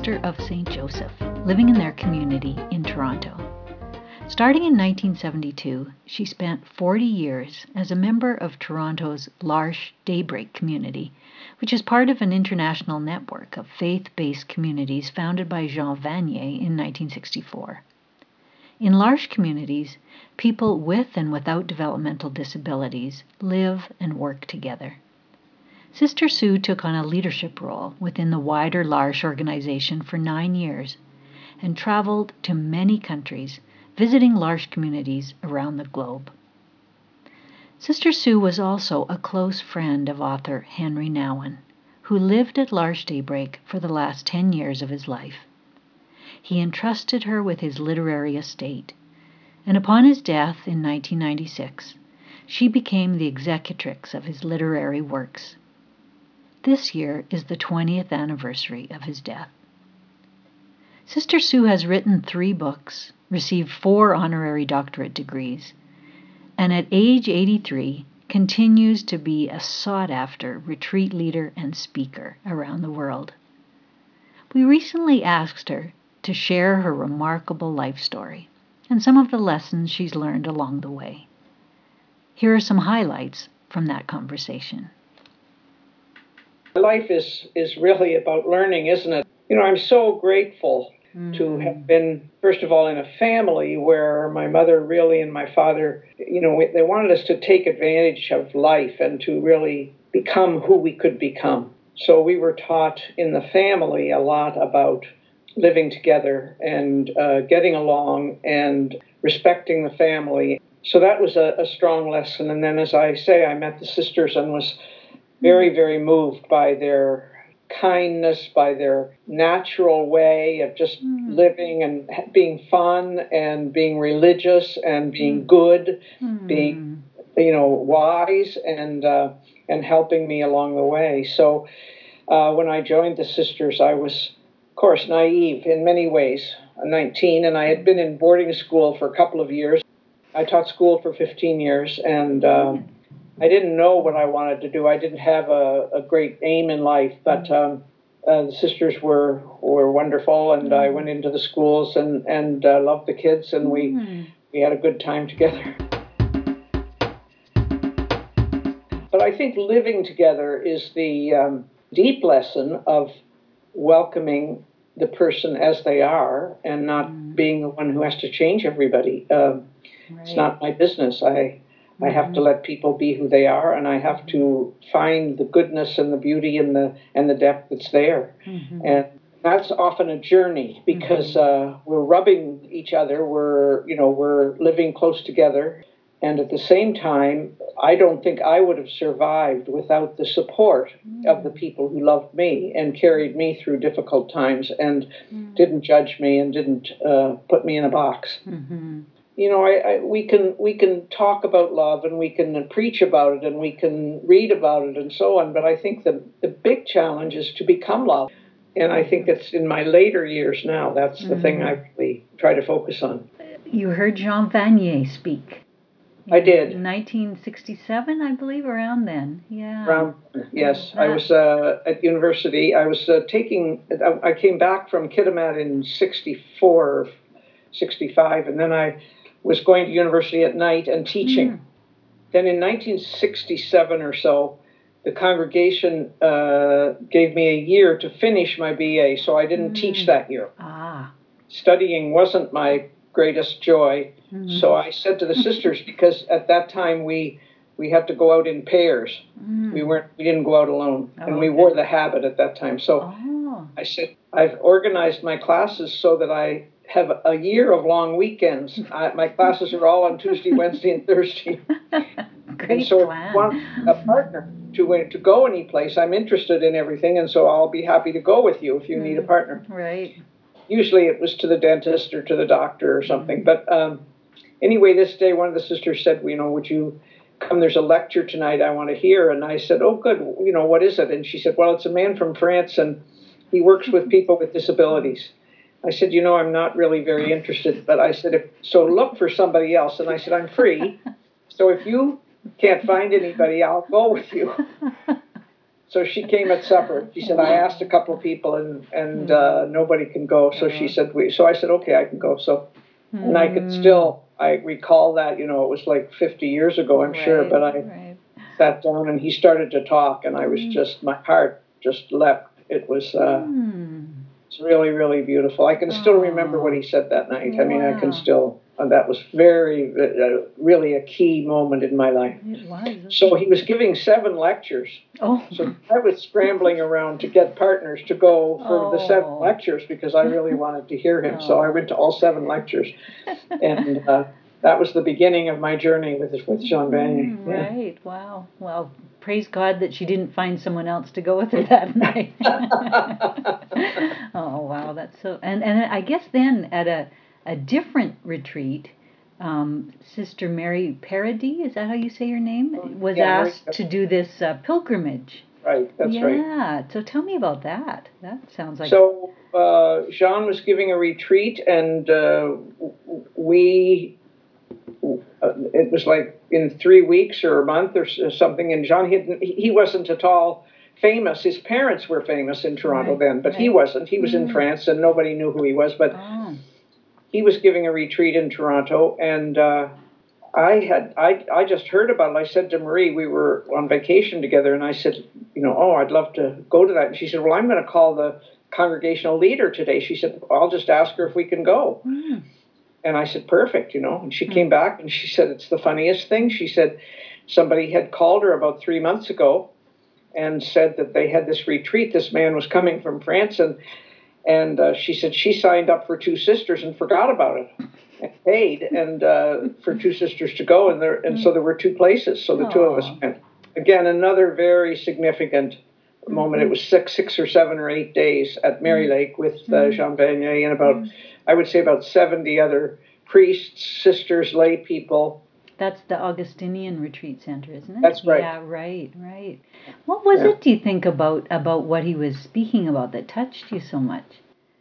Sister of St. Joseph, living in their community in Toronto. Starting in 1972, she spent 40 years as a member of Toronto's L'Arche Daybreak community, which is part of an international network of faith-based communities founded by Jean Vanier in 1964. In L'Arche communities, people with and without developmental disabilities live and work together. Sister Sue took on a leadership role within the wider L'Arche organization for 9 years and traveled to many countries, visiting L'Arche communities around the globe. Sister Sue was also a close friend of author Henry Nouwen, who lived at L'Arche Daybreak for the last 10 years of his life. He entrusted her with his literary estate, and upon his death in 1996, she became the executrix of his literary works. This year is the 20th anniversary of his death. Sister Sue has written 3 books, received 4 honorary doctorate degrees, and at age 83 continues to be a sought-after retreat leader and speaker around the world. We recently asked her to share her remarkable life story and some of the lessons she's learned along the way. Here are some highlights from that conversation. Life is really about learning, isn't it? I'm so grateful to have been, first of all, in a family where my mother really and my father, they wanted us to take advantage of life and to really become who we could become. So we were taught in the family a lot about living together and getting along and respecting the family. So that was a strong lesson. And then, as I say, I met the sisters and was very, very moved by their kindness, by their natural way of just living and being fun and being religious and being good, being, wise and helping me along the way. So when I joined the sisters, I was, of course, naive in many ways, 19, and I had been in boarding school for a couple of years. I taught school for 15 years, and I didn't know what I wanted to do. I didn't have a great aim in life, but the sisters were wonderful, and I went into the schools and loved the kids, and we had a good time together. But I think living together is the deep lesson of welcoming the person as they are and not being the one who has to change everybody. It's not my business. I have to let people be who they are, and I have to find the goodness and the beauty and the depth that's there. And that's often a journey because we're rubbing each other. We're living close together, and at the same time, I don't think I would have survived without the support of the people who loved me and carried me through difficult times and didn't judge me and didn't put me in a box. We can talk about love and we can preach about it and we can read about it and so on, but I think the big challenge is to become love. And I think that's in my later years now. That's the thing I really try to focus on. You heard Jean Vanier speak. I did. 1967, I believe, around then. Yeah. Yes. I was at university. I was I came back from Kitimat in 64 or 65, and then I was going to university at night and teaching. Then in 1967 or so, the congregation gave me a year to finish my BA, so I didn't teach that year. Studying wasn't my greatest joy, so I said to the sisters, because at that time we had to go out in pairs. We didn't go out alone, and we wore the habit at that time. So I said, I've organized my classes so that I have a year of long weekends. My classes are all on Tuesday, Wednesday, and Thursday. Great so plan. If you want a partner to go any place, I'm interested in everything, and so I'll be happy to go with you if you need a partner. Right. Usually it was to the dentist or to the doctor or something. But anyway, this day one of the sisters said, would you come? There's a lecture tonight I want to hear. And I said, oh, good. What is it? And she said, well, it's a man from France, and he works with people with disabilities. I said, I'm not really very interested. But I said, so look for somebody else. And I said, I'm free. So if you can't find anybody, I'll go with you. So she came at supper. She said, I asked a couple of people and nobody can go. So she said, so I said, okay, I can go. So, and I could still, I recall that, it was like 50 years ago, I'm sure, but I sat down and he started to talk and I was just, my heart just leapt. It was, it's really, really beautiful. I can still remember what he said that night. I mean, I can still, that was really a key moment in my life. It was. So he was giving 7 lectures. Oh. So I was scrambling around to get partners to go for the 7 lectures because I really wanted to hear him. So I went to all 7 lectures. And that was the beginning of my journey with Jean Vanier. Right. Wow. Well, praise God that she didn't find someone else to go with her that night. Oh, wow. That's so... And I guess then at a different retreat, Sister Mary Paradis, is that how you say her name? Was asked to do this pilgrimage. Right, that's right. Yeah, so tell me about that. That sounds like... So Jean was giving a retreat and it was like in 3 weeks or a month or something, and Jean, he wasn't at all famous. His parents were famous in Toronto then, but he wasn't. He was in France and nobody knew who he was, but he was giving a retreat in Toronto, and I just heard about it. I said to Marie, we were on vacation together, and I said, I'd love to go to that. And she said, well, I'm going to call the congregational leader today. She said, I'll just ask her if we can go. And I said, perfect, and she came back and she said, it's the funniest thing. She said somebody had called her about 3 months ago and said that they had this retreat. This man was coming from France, and she said she signed up for 2 sisters and forgot about it and paid and for 2 sisters to go, and so there were 2 places. So the 2 of us went. Again, another very significant moment. It was 6 or 7 or 8 days at Mary Lake with Jean Vanier and about 70 other priests, sisters, lay people. That's the Augustinian Retreat Center, isn't it? That's right. Yeah, right. What was it, do you think, about what he was speaking about that touched you so much?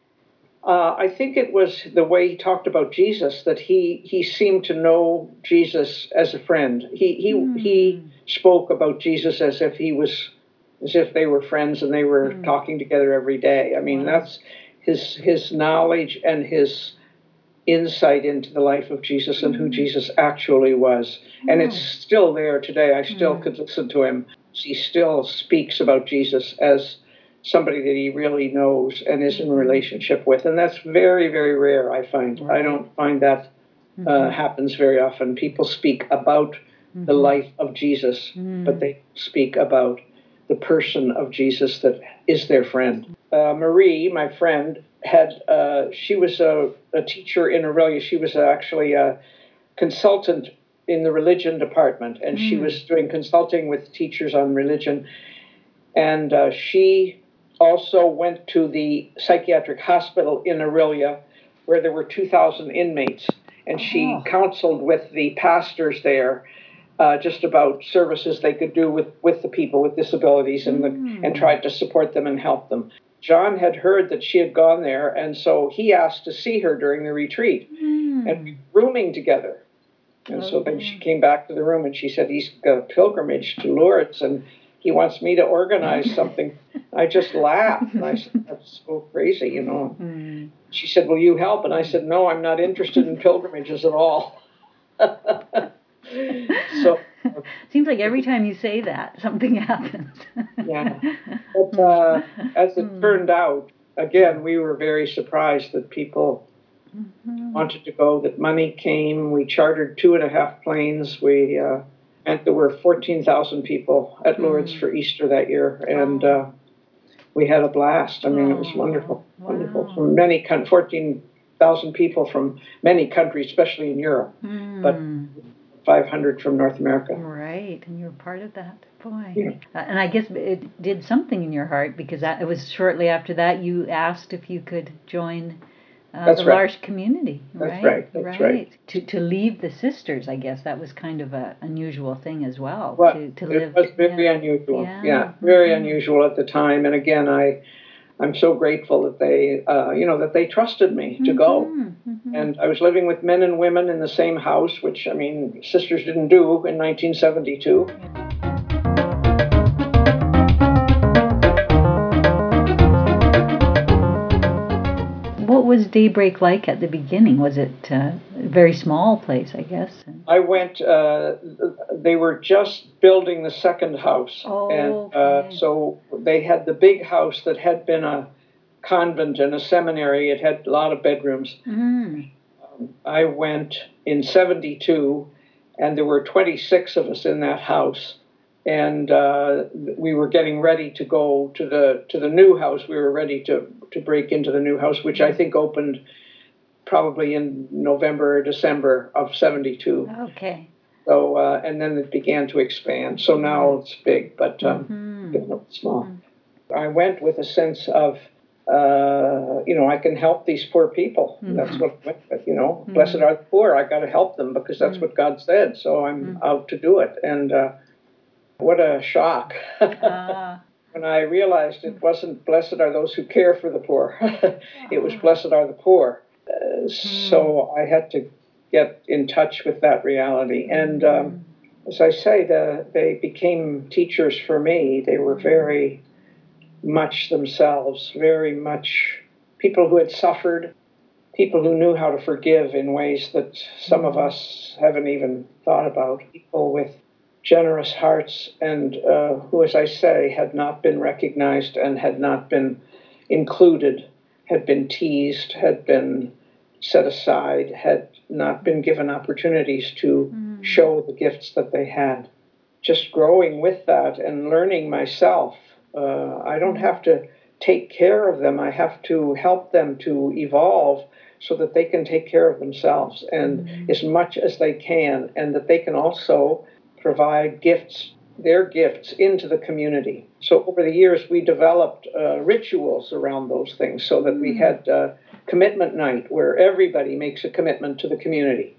I think it was the way he talked about Jesus, that he seemed to know Jesus as a friend. He spoke about Jesus as if they were friends and they were talking together every day. I mean, that's his knowledge and his insight into the life of Jesus and who Jesus actually was. And it's still there today. I still could listen to him. He still speaks about Jesus as somebody that he really knows and is in a relationship with. And that's very, very rare, I find. Right. I don't find that happens very often. People speak about the life of Jesus, but they speak about the person of Jesus that is their friend. Marie, my friend, she was a teacher in Aurelia. She was actually a consultant in the religion department, and she was doing consulting with teachers on religion. And she also went to the psychiatric hospital in Aurelia, where there were 2,000 inmates, and she counseled with the pastors there just about services they could do with the people with disabilities and tried to support them and help them. John had heard that she had gone there, and so he asked to see her during the retreat, and we were rooming together. And so then she came back to the room, and she said, he's got a pilgrimage to Lourdes, and he wants me to organize something. I just laughed, and I said, that's so crazy, She said, will you help? And I said, no, I'm not interested in pilgrimages at all. So seems like every time you say that, something happens. Yeah. But as it turned out, again, we were very surprised that people wanted to go, that money came. We chartered 2.5 planes. And there were 14,000 people at Lourdes for Easter that year. And we had a blast. I mean, it was wonderful. Wow. Wonderful. From 14,000 people from many countries, especially in Europe. But 500 from North America. Right, and you were part of that. Boy. Yeah. And I guess it did something in your heart, because it was shortly after that you asked if you could join the L'Arche community. That's right. That's right. To leave the sisters, I guess that was kind of an unusual thing as well. Well, to live. It was very unusual. Yeah, very unusual at the time. And again, I'm so grateful that they trusted me to go. And I was living with men and women in the same house, which, I mean, sisters didn't do in 1972. What was Daybreak like at the beginning? Was it a very small place, I guess? I went, they were just building the second house. And Okay. so they had the big house that had been a convent and a seminary. It had a lot of bedrooms. Mm. I went in 72, and there were 26 of us in that house. And we were getting ready to go to the new house. We were ready to break into the new house, which I think opened probably in November or December of 72. Okay. So, and then it began to expand. So now it's big, but it's small. I went with a sense of, I can help these poor people. That's what I went with, Blessed are the poor. I got to help them because that's what God said. So I'm out to do it. And what a shock. When I realized it wasn't blessed are those who care for the poor. It was blessed are the poor. So I had to get in touch with that reality. And as I say, they became teachers for me. They were very much themselves, very much people who had suffered, people who knew how to forgive in ways that some of us haven't even thought about, people with generous hearts and who, as I say, had not been recognized and had not been included, had been teased, had been set aside, had not been given opportunities to show the gifts that they had. Just growing with that and learning myself. I don't have to take care of them. I have to help them to evolve so that they can take care of themselves and as much as they can, and that they can also provide gifts, their gifts, into the community. So over the years, we developed rituals around those things so that we had commitment night where everybody makes a commitment to the community.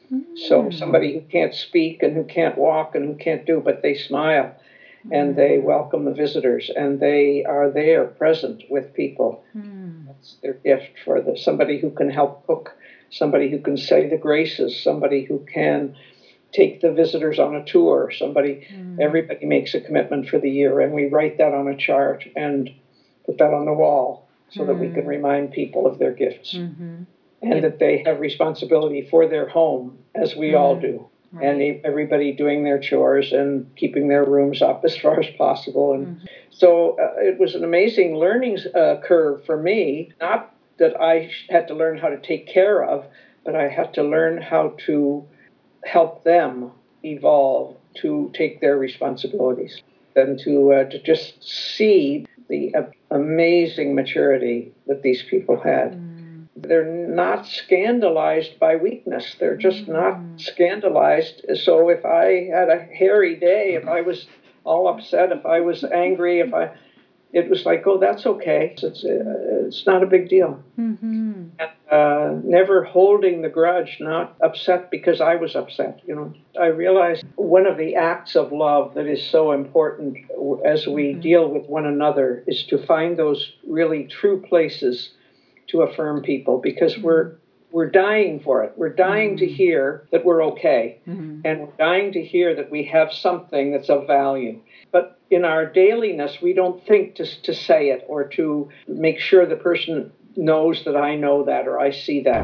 So somebody who can't speak and who can't walk and who can't do, but they smile and they welcome the visitors and they are there present with people. That's their gift for somebody who can help cook, somebody who can say the graces, somebody who can take the visitors on a tour, everybody makes a commitment for the year, and we write that on a chart and put that on the wall so that we can remind people of their gifts. And that they have responsibility for their home, as we all do. Right. And everybody doing their chores and keeping their rooms up as far as possible. And so it was an amazing learning curve for me, not that I had to learn how to take care of, but I had to learn how to help them evolve to take their responsibilities and to just see the amazing maturity that these people had. They're not scandalized by weakness. They're just not scandalized. So if I had a hairy day, if I was all upset, if I was angry, it was like, oh, that's okay. It's not a big deal. And, never holding the grudge, not upset because I was upset. I realized one of the acts of love that is so important as we deal with one another is to find those really true places to affirm people, because we're dying for it. We're dying to hear that we're okay, and we're dying to hear that we have something that's of value. But in our dailiness, we don't think to say it or to make sure the person knows that I know that or I see that.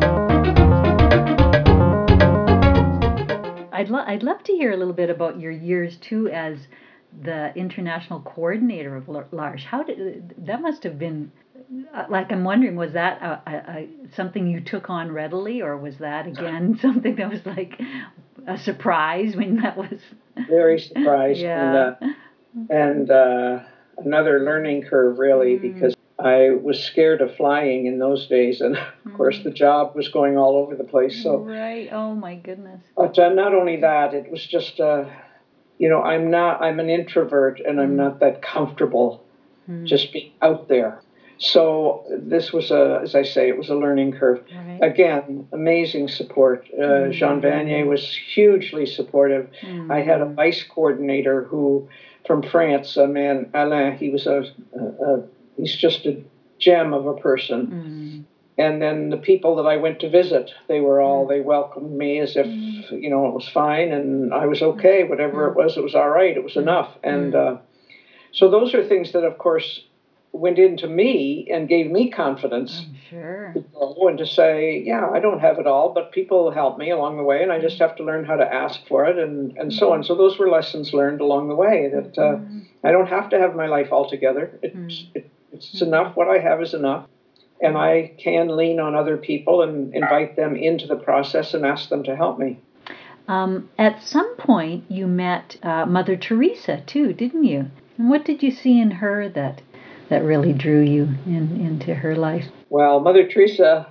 I'd love to hear a little bit about your years too as the international coordinator of L'Arche. That must have been, like, I'm wondering, was that something you took on readily, or was that again something that was like a surprise when that was? Very surprised. Yeah. And another learning curve, really, because I was scared of flying in those days, and of course the job was going all over the place. So right. Oh my goodness. But not only that, it was just I'm an introvert, and I'm not that comfortable just being out there. So this was as I say, it was a learning curve. Right. Again, amazing support. Jean Vanier was hugely supportive. I had a vice coordinator who, from France, a man, Alain, he was he's just a gem of a person. And then the people that I went to visit, they welcomed me as if, it was fine and I was okay. Whatever it was all right. It was enough. And so those are things that, of course, went into me and gave me confidence I'm sure. to go and to say, yeah, I don't have it all, but people help me along the way, and I just have to learn how to ask for it, and so on. So those were lessons learned along the way, that I don't have to have my life all together. It's enough. What I have is enough. And I can lean on other people and invite them into the process and ask them to help me. At some point, you met Mother Teresa too, didn't you? And what did you see in her that really drew you into her life? Well, Mother Teresa,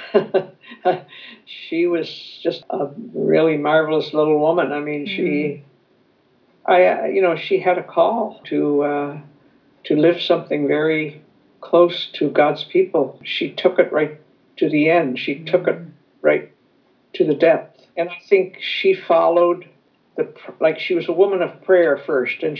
she was just a really marvelous little woman. I mean, she had a call to live something very close to God's people. She took it right to the end. She took it right to the depth. And I think she followed like she was a woman of prayer first, and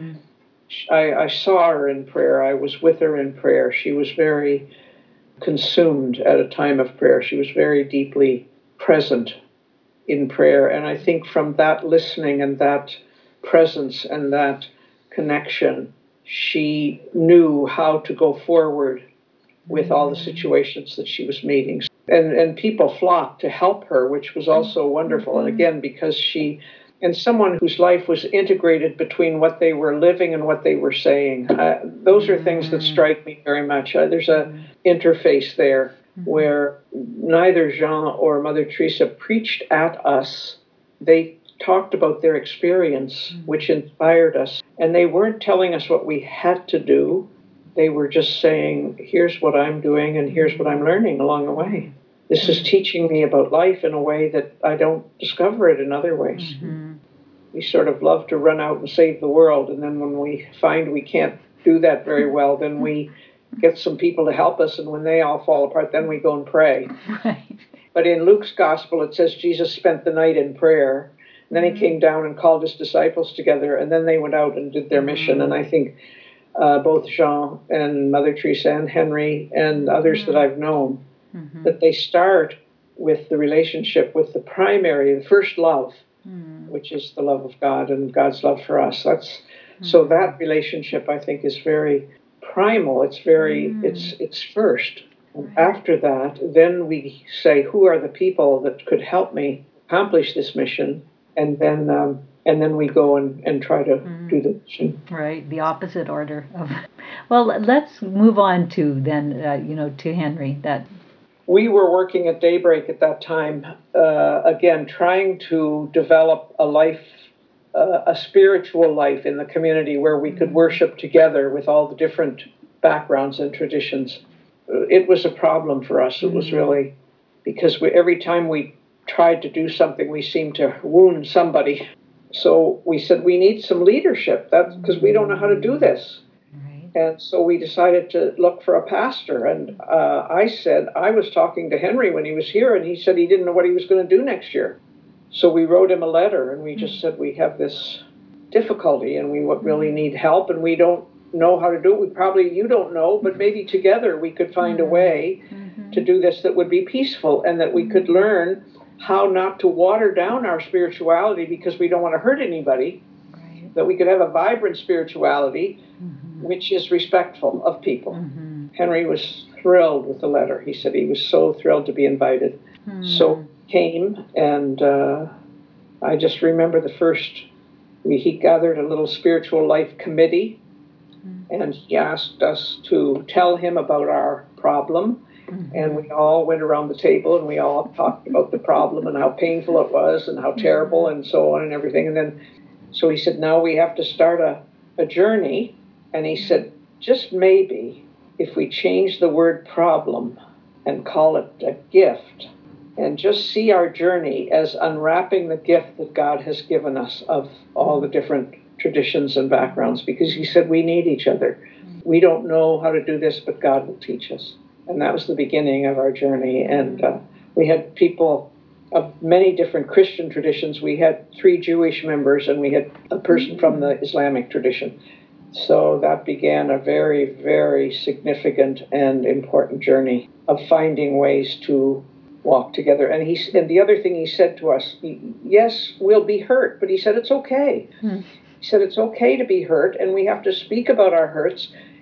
I saw her in prayer. I was with her in prayer. She was very consumed at a time of prayer. She was very deeply present in prayer. And I think from that listening and that presence and that connection, she knew how to go forward with all the situations that she was meeting. And people flocked to help her, which was also wonderful. And again, because someone whose life was integrated between what they were living and what they were saying. Those are things that strike me very much. There's a interface there where neither Jean or Mother Teresa preached at us. They talked about their experience, which inspired us. And they weren't telling us what we had to do. They were just saying, here's what I'm doing and here's what I'm learning along the way. This is teaching me about life in a way that I don't discover it in other ways. We sort of love to run out and save the world, and then when we find we can't do that very well, then we get some people to help us, and when they all fall apart, then we go and pray. Right. But in Luke's gospel, it says Jesus spent the night in prayer, and then he came down and called his disciples together, and then they went out and did their mission. And I think both Jean and Mother Teresa and Henry and others that I've known, that they start with the relationship with the first love, which is the love of God and God's love for us. So that relationship, I think, is very primal. It's it's first. And after that, then we say, who are the people that could help me accomplish this mission? And then we go and try to do the mission. Right, the opposite order of. Well, let's move on to then, to Henry. We were working at Daybreak at that time, again, trying to develop a spiritual life in the community where we could worship together with all the different backgrounds and traditions. It was a problem for us. It was really, because every time we tried to do something, we seemed to wound somebody. So we said, we need some leadership, because we don't know how to do this. And so we decided to look for a pastor. And I said, I was talking to Henry when he was here, and he said he didn't know what he was going to do next year. So we wrote him a letter, and we just said, we have this difficulty, and we really need help, and we don't know how to do it. You don't know, but maybe together we could find a way to do this that would be peaceful, and that we could learn how not to water down our spirituality because we don't want to hurt anybody, that we could have a vibrant spirituality which is respectful of people. Henry was thrilled with the letter. He said he was so thrilled to be invited. So came, and I just remember he gathered a little spiritual life committee, and he asked us to tell him about our problem. And we all went around the table, and we all talked about the problem and how painful it was and how terrible and so on and everything. And then, so he said, now we have to start a journey. And he said, just maybe if we change the word problem and call it a gift, and just see our journey as unwrapping the gift that God has given us of all the different traditions and backgrounds, because he said we need each other. We don't know how to do this, but God will teach us. And that was the beginning of our journey. And we had people of many different Christian traditions. We had 3 Jewish members, and we had a person from the Islamic tradition. So that began a very, very significant and important journey of finding ways to walk together. And the other thing he said to us, yes, we'll be hurt, but he said it's okay. He said it's okay to be hurt, and we have to speak about our hurts,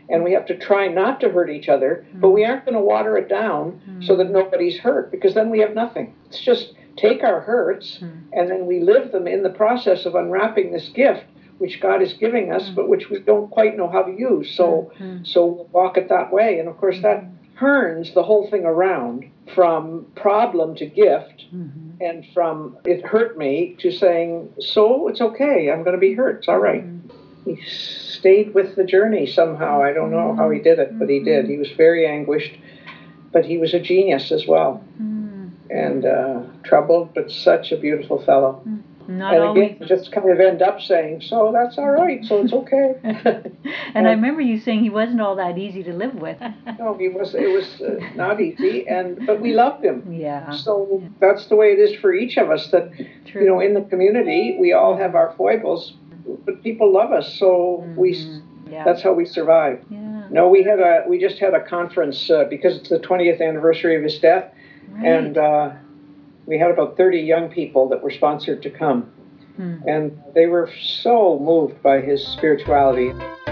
and we have to try not to hurt each other, but we aren't going to water it down so that nobody's hurt, because then we have nothing. It's just take our hurts and then we live them in the process of unwrapping this gift which God is giving us, but which we don't quite know how to use. So we'll walk it that way. And of course, that turns the whole thing around from problem to gift, and from it hurt me to saying, so it's okay, I'm going to be hurt, it's all right. He stayed with the journey somehow. I don't know how he did it, but he did. He was very anguished, but he was a genius as well. And troubled, but such a beautiful fellow. Not and always. again, just kind of end up saying, so that's all right, so it's okay. And I remember you saying he wasn't all that easy to live with. No, it was not easy, but we loved him. Yeah. So that's the way it is for each of us, that, True. in the community, we all have our foibles, but people love us, so that's how we survive. Yeah. No, we just had a conference because it's the 20th anniversary of his death, and we had about 30 young people that were sponsored to come. And they were so moved by his spirituality.